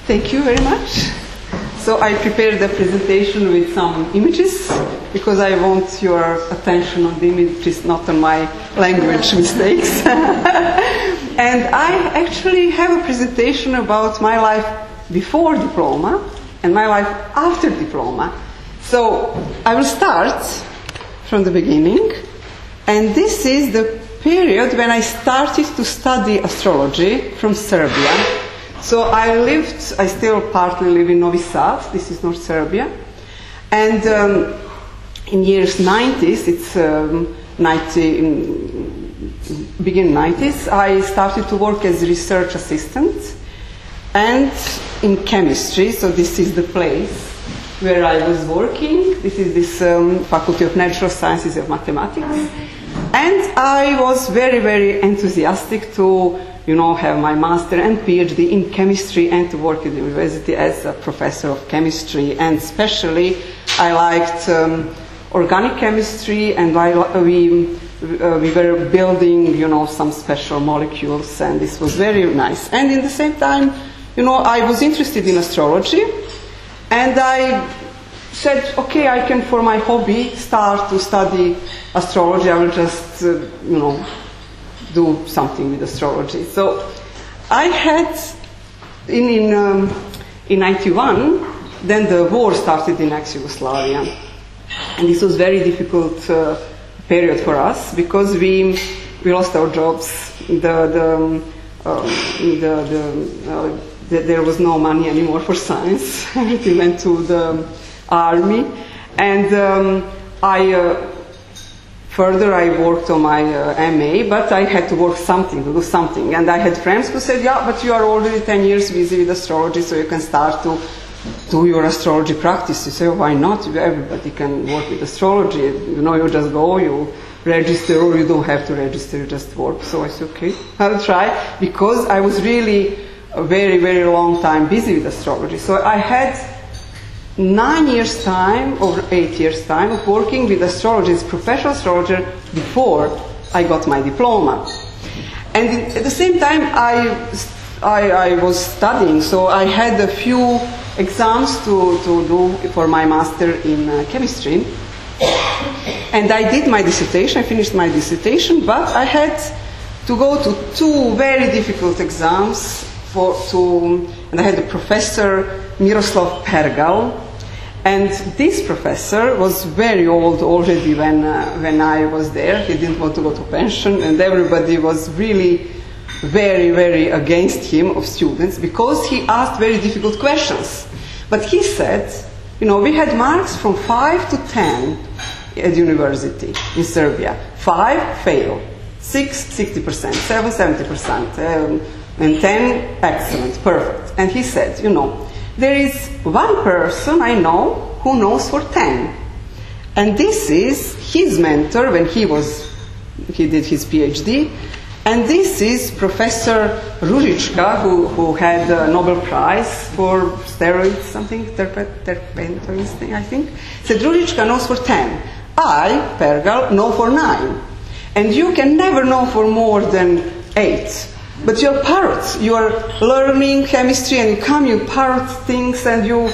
Thank you very much. So I prepared the presentation with some images because I want your attention on the images, not on my language mistakes. And I actually have a presentation about my life before diploma and my life after diploma. So I will start from the beginning. And this is the period when I started to study astrology from Serbia. So I still partly live in Novi Sad, this is North Serbia. And in years 90s, begin 90s, I started to work as a research assistant and in chemistry. So this is the place where I was working. This is this Faculty of Natural Sciences and Mathematics. And I was very, very enthusiastic to have my master and PhD in chemistry and to work at the university as a professor of chemistry. And especially I liked organic chemistry, and we were building, some special molecules, and this was very nice. And in the same time, I was interested in astrology, and I said, okay, I can, for my hobby, start to study astrology. I will just, do something with astrology. So I had, in 91, then the war started in ex-Yugoslavia. And this was very difficult period for us because we lost our jobs. There was no money anymore for science. Everything went to the army. And Further, I worked on my MA, but I had to to do something. And I had friends who said, yeah, but you are already 10 years busy with astrology, so you can start to do your astrology practice. You say, why not? Everybody can work with astrology. You just go, you register, or you don't have to register, you just work. So I said, okay, I'll try, because I was really a very, very long time busy with astrology. So I had 9 years time or 8 years time of working with astrology as professional astrologer before I got my diploma. And at the same time I was studying, so I had a few exams to do for my master in chemistry. And I did my dissertation, I finished my dissertation, but I had to go to 2 very difficult exams and I had a professor, Miroslav Pergal. And this professor was very old already when I was there. He didn't want to go to pension, and everybody was really very, very against him, of students, because he asked very difficult questions. But he said, we had marks from 5 to 10 at university in Serbia. 5, fail. 6, 60%. 7, 70%. And 10, excellent, perfect. And he said, there is one person I know who knows for 10. And this is his mentor when he did his PhD. And this is Professor Ružička, who had a Nobel Prize for steroids, something, terpentoin, I think. Said Ružička knows for 10. I, Pergal, know for 9. And you can never know for more than 8. But you're parrots. You are learning chemistry, and you parrot things, and you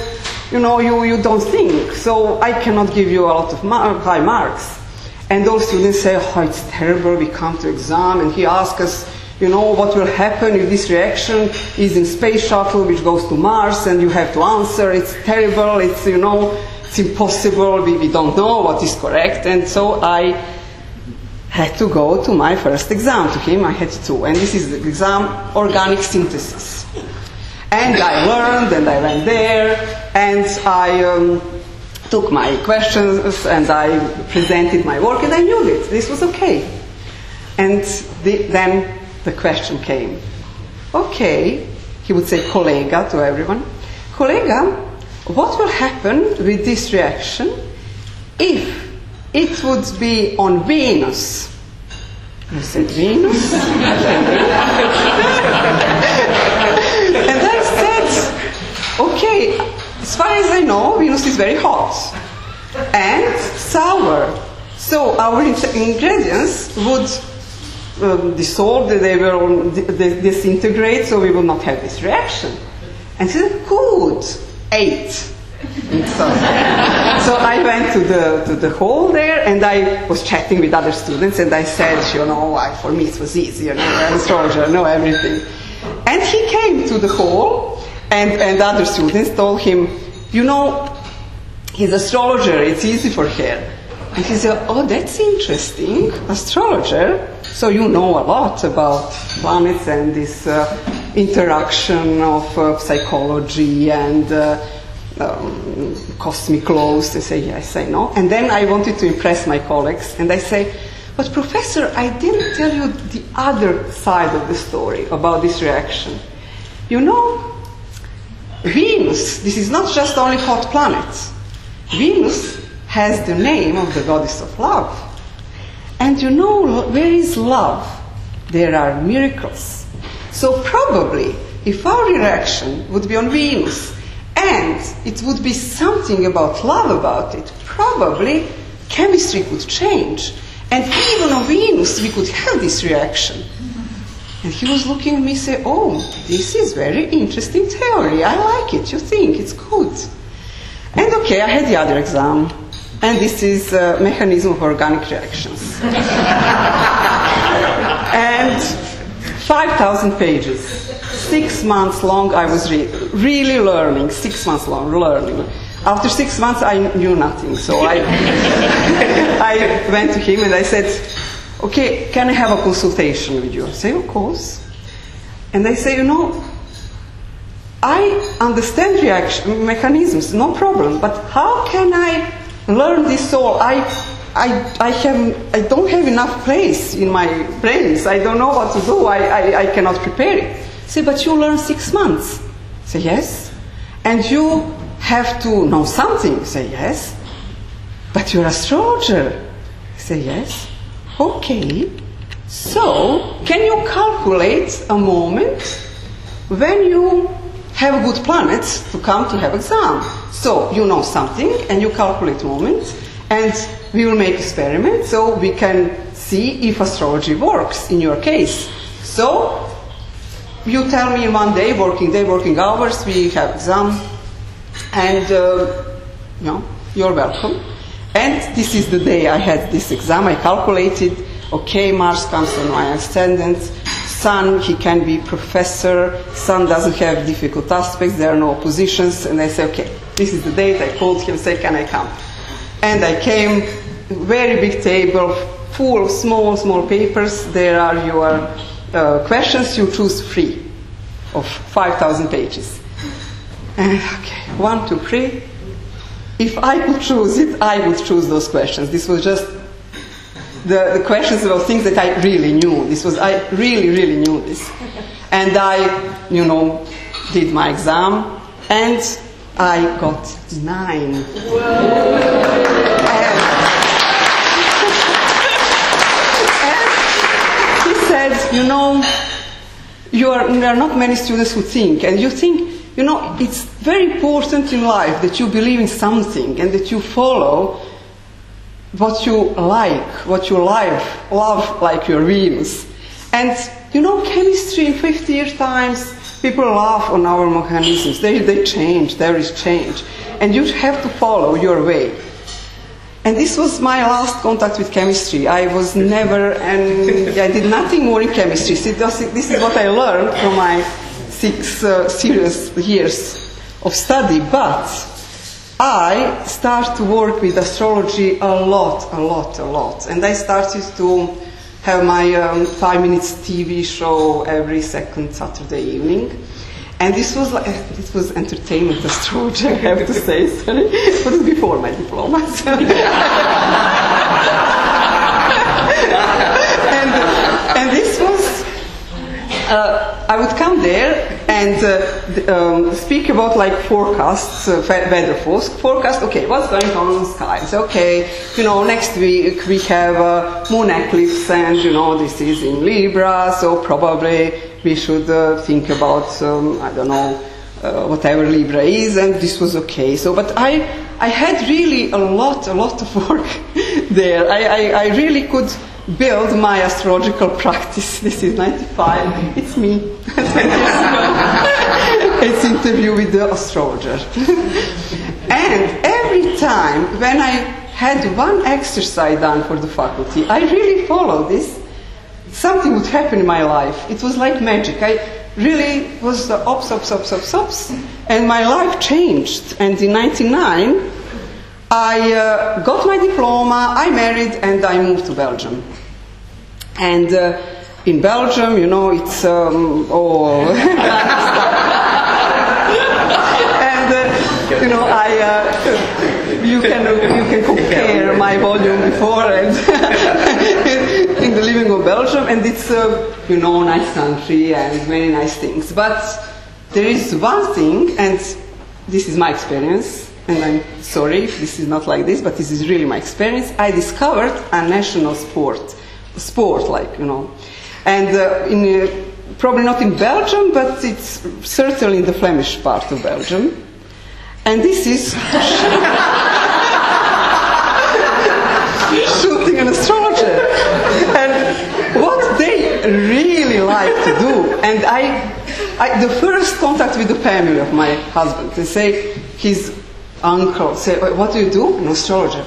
don't think. So I cannot give you a lot of high marks. And all students say, oh, it's terrible. We come to exam, and he asks us, what will happen if this reaction is in space shuttle which goes to Mars, and you have to answer. It's terrible. It's it's impossible. We don't know what is correct. And so I had to go to my first exam to him. I had 2, and this is the exam, organic synthesis. And I learned, and I went there, and I took my questions, and I presented my work, and I knew it. This was okay. And then the question came. Okay, he would say kolega to everyone. Kolega, what will happen with this reaction if it would be on Venus? I said, Venus? And I said, okay, as far as I know, Venus is very hot and sour. So our ingredients would dissolve, they will disintegrate, so we will not have this reaction. And he said, good, 8. So I went to the hall there, and I was chatting with other students, and I said, for me it was easy, I'm an astrologer, I know everything. And he came to the hall, and other students told him, he's astrologer, it's easy for her. And he said, oh, that's interesting, astrologer. So you know a lot about planets and this interaction of psychology and cosmic laws. They say, yes, I know. And then I wanted to impress my colleagues, and I say, but professor, I didn't tell you the other side of the story about this reaction. Venus, this is not just only hot planets. Venus has the name of the goddess of love. And where is love? There are miracles. So probably, if our reaction would be on Venus, and it would be something about love about it, probably chemistry could change. And even on Venus, we could have this reaction. And he was looking at me and say, oh, this is very interesting theory. I like it. You think it's good. And okay, I had the other exam. And this is mechanism of organic reactions. And 5,000 pages. 6 months long I was really learning. 6 months long learning. After 6 months I knew nothing. So I went to him and I said, okay, can I have a consultation with you? I say, of course. And I say, I understand reaction mechanisms, no problem, but how can I learn this all? I don't have enough place in my brains. I don't know what to do. I cannot prepare it. Say, but you learn 6 months. Say, yes. And you have to know something. Say, yes. But you're an astrologer. Say, yes. Okay. So, can you calculate a moment when you have good planets to come to have exam? So, you know something, and you calculate moment, and we will make experiments so we can see if astrology works in your case. So, you tell me in 1 day, working hours, we have exam, and you're welcome. And this is the day I had this exam. I calculated, okay, Mars comes on my ascendant, Sun, he can be professor, Sun doesn't have difficult aspects, there are no oppositions, and I say, okay, this is the date. I called him, say, can I come? And I came, very big table, full of small papers. There are your questions, you choose 3 of 5,000 pages. And okay, 1, 2, 3. If I could choose it, I would choose those questions. This was just the questions about things that I really knew. I really knew this. And I, did my exam, and I got 9. And he said, there are not many students who think, and you think, it's very important in life that you believe in something and that you follow what you like, love like your Venus. And, chemistry in 50 years' times, people laugh on our mechanisms. They change, there is change. And you have to follow your way. And this was my last contact with chemistry. I was never, and I did nothing more in chemistry. So this is what I learned from my 6 serious years of study. But I started to work with astrology a lot. And I started to have my 5 minutes TV show every second Saturday evening. And this was entertainment astrology, I have to say. Sorry. It was before my diploma. and this was, I would come there and speak about forecasts, weather forecast. Okay, what's going on in the sky? So, okay, next week we have moon eclipse, and this is in Libra, so probably we should think about, whatever Libra is, and this was okay. So, but I had really a lot of work there. I really could build my astrological practice. This is 95. It's me. It's interview with the astrologer. And every time when I had one exercise done for the faculty, I really followed this, something would happen in my life. It was like magic. I really was the ops, and my life changed. And in 1999, I got my diploma, I married, and I moved to Belgium. And in Belgium, you know, it's all and you know, you can compare my volume before and in the living of Belgium, and it's you know, nice country and very nice things. But there is one thing, and this is my experience, and I'm sorry if this is not like this, but this is really my experience. I discovered a national sport, like, you know, and probably not in Belgium, but it's certainly in the Flemish part of Belgium. And this is shooting an astrologer. And what they really like to do, and the first contact with the family of my husband, they say, his uncle say, what do you do? An astrologer.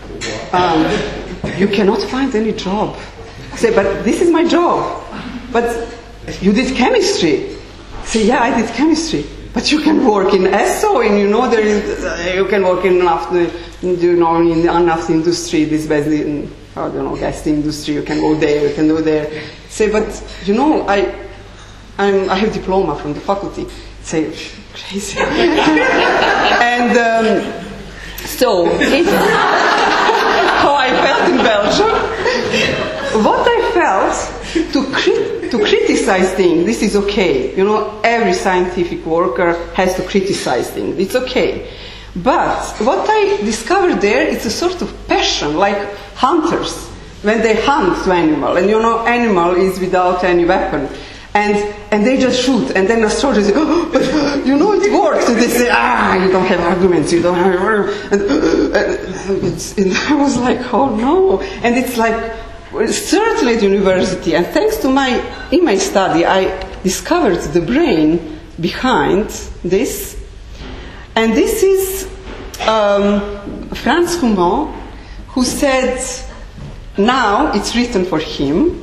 You cannot find any job. I say, but this is my job. But you did chemistry. I say, yeah, I did chemistry. But you can work in ESSO, and you know, you can work in in the industry, this basically, I don't know, gas industry. You can go there, you can go there. Say, but you know, I have diploma from the faculty. Say, crazy. And so, it's how I felt in Belgium. What I felt to criticize things, this is okay. You know, every scientific worker has to criticize things. It's okay. But what I discovered there, it's a sort of passion, like hunters, when they hunt to animal. And you know, animal is without any weapon. And they just shoot. And then astrologers say, oh, but you know, it works. And they say, you don't have arguments, you don't have... And I was like, oh no. And it's like, certainly at university, and thanks to in my study, I discovered the brain behind this. And this is Frans Humann, who said, now it's written for him.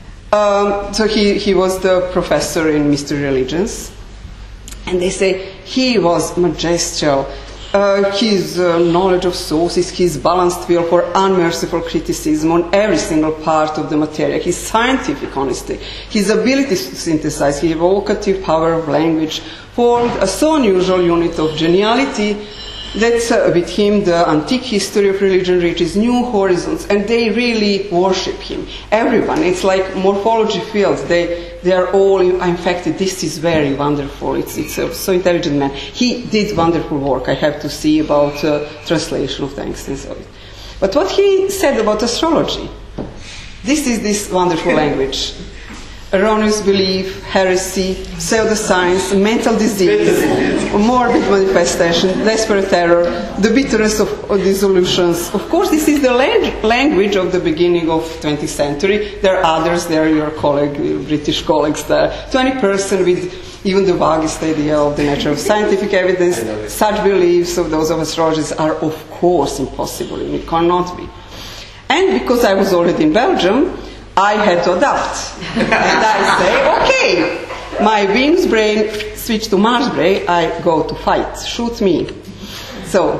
So he was the professor in mystery religions. And they say he was magisterial. His knowledge of sources, his balanced will for unmerciful criticism on every single part of the material, his scientific honesty, his ability to synthesize, his evocative power of language formed a so unusual unit of geniality that with him the antique history of religion reaches new horizons, and they really worship him. Everyone, it's like morphology fields, they are all infected. This is very wonderful. It's a so intelligent man. He did wonderful work, I have to see, about translation of texts and so on. But what he said about astrology, this is this wonderful language. Erroneous belief, heresy, pseudoscience, mental disease, morbid manifestation, desperate terror, the bitterness of dissolutions. Of course, this is the language of the beginning of 20th century. There are others, there are your British colleagues there. 20% with even the vaguest idea of the nature of scientific evidence. Such beliefs of those of astrologers are, of course, impossible. It cannot be. And because I was already in Belgium, I had to adapt. And I say, okay, my Venus brain switched to Mars brain, I go to fight, shoot me. So,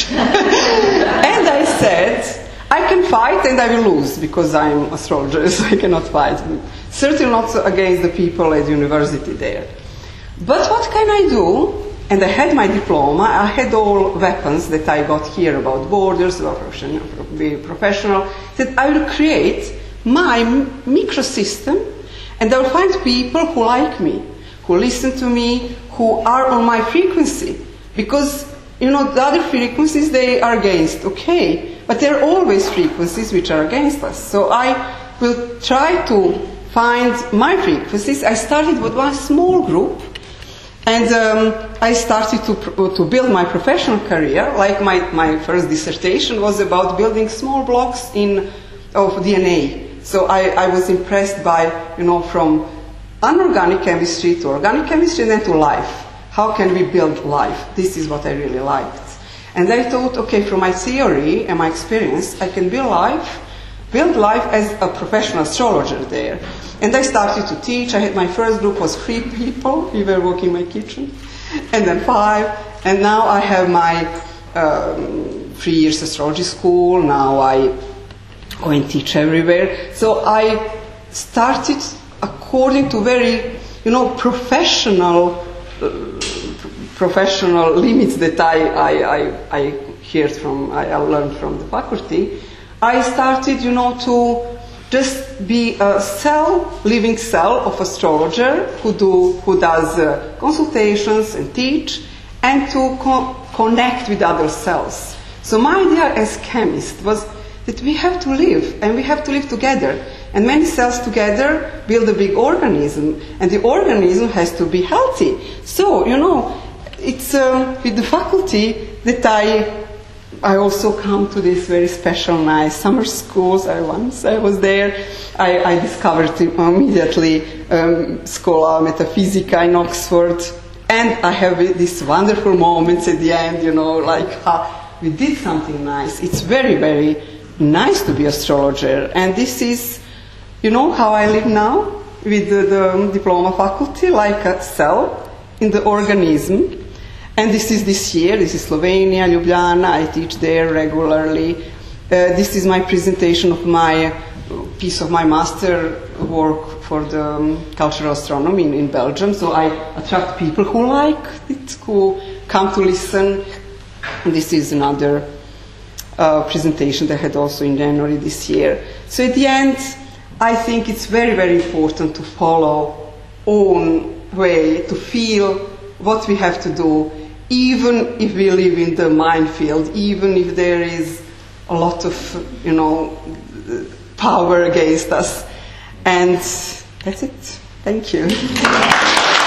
and I said, I can fight and I will lose because I'm an astrologer, so I cannot fight. Certainly not against the people at university there. But what can I do? And I had my diploma, I had all weapons that I got here about borders, about being professional, that I will create my microsystem, and I will find people who like me, who listen to me, who are on my frequency. Because, you know, the other frequencies, they are against, okay, but there are always frequencies which are against us. So I will try to find my frequencies. I started with one small group, and I started to build my professional career. Like my first dissertation was about building small blocks of DNA. So I was impressed by, you know, from anorganic chemistry to organic chemistry and then to life. how can we build life? This is what I really liked. And I thought, okay, from my theory and my experience, I can build life as a professional astrologer there. And I started to teach. My first group was 3 people. We were working in my kitchen. And then 5. And now I have my 3 years astrology school. Now I go and teach everywhere. So I started according to very, professional limits that I heard from, I learned from the faculty. I started, to just be a living cell of astrologer who does consultations and teach, and to connect with other cells. So my idea as chemist was that we have to live, and we have to live together. And many cells together build a big organism, and the organism has to be healthy. So, it's with the faculty that I also come to this very special, nice summer schools. Once I was there, I discovered immediately Schola Metaphysica in Oxford, and I have these wonderful moments at the end, we did something nice. It's very, very nice to be astrologer, and this is, how I live now with the diploma faculty, like a cell in the organism. And this is this year, this is Slovenia, Ljubljana, I teach there regularly. This is my presentation of my piece of my master work for the cultural astronomy in Belgium. So I attract people who like it, who come to listen. And this is another presentation that I had also in January this year. So at the end, I think it's very, very important to follow own way, to feel what we have to do, even if we live in the minefield, even if there is a lot of, power against us. And that's it. Thank you.